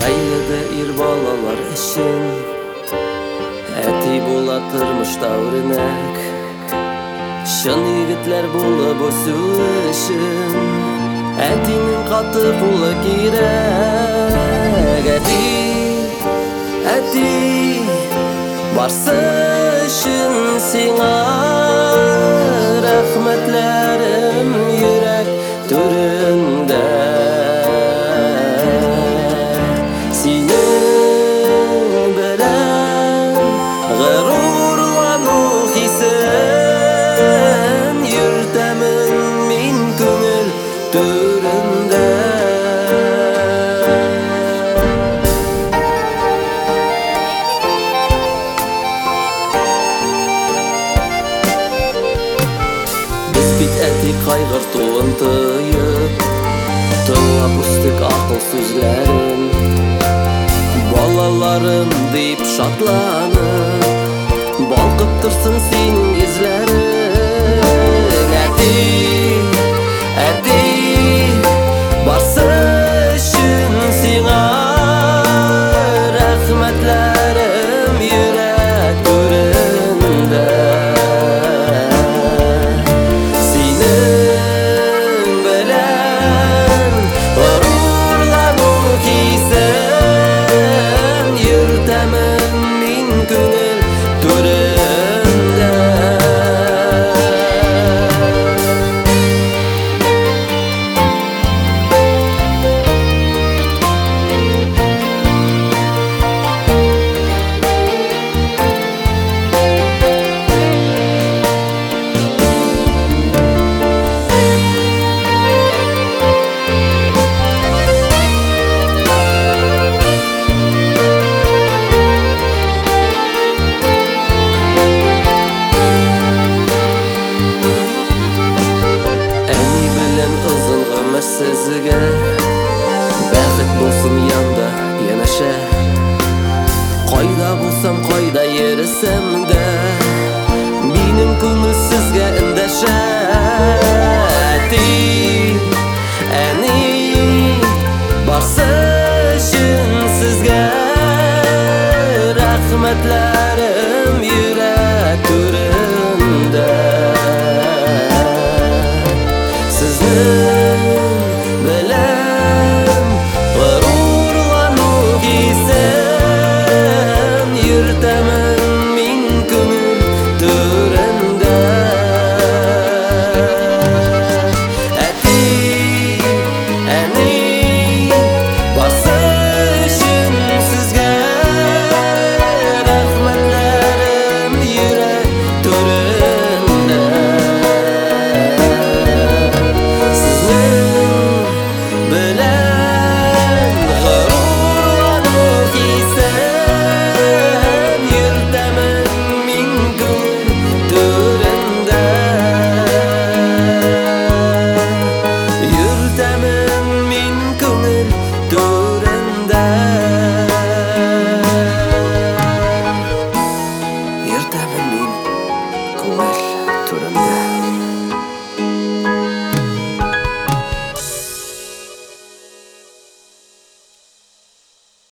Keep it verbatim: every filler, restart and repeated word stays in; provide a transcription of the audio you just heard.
Әйледі ир балалар ішін, әти бола тұрмышта өрінәк. Шын егітлер болып өсу үшін, әтінің қаты қолы керек. Әти, әти, барсы үшін сиңа рәхмәтләрім йөрәк түрендә. Синең белән горурлану хисен йөртәмен мин күңел түрендә. Без бит әти кайгыртуын тыйып, тыңлап үстек акыл сүзләрен. Балаларым дип шатланып, балкып торсын синең йөзләрең. Әти, әти, барсы өчен сиңа рәхмәтләрем йөрәк түрендә. Синең белән горурлану хисен йөртәмен мин күңел түрендә. Сезгә бәхет булсын янда янәшә. Кайда булсам, кайда йөрсәм дә, минем күңел сезгә эндәшә. Әти, әни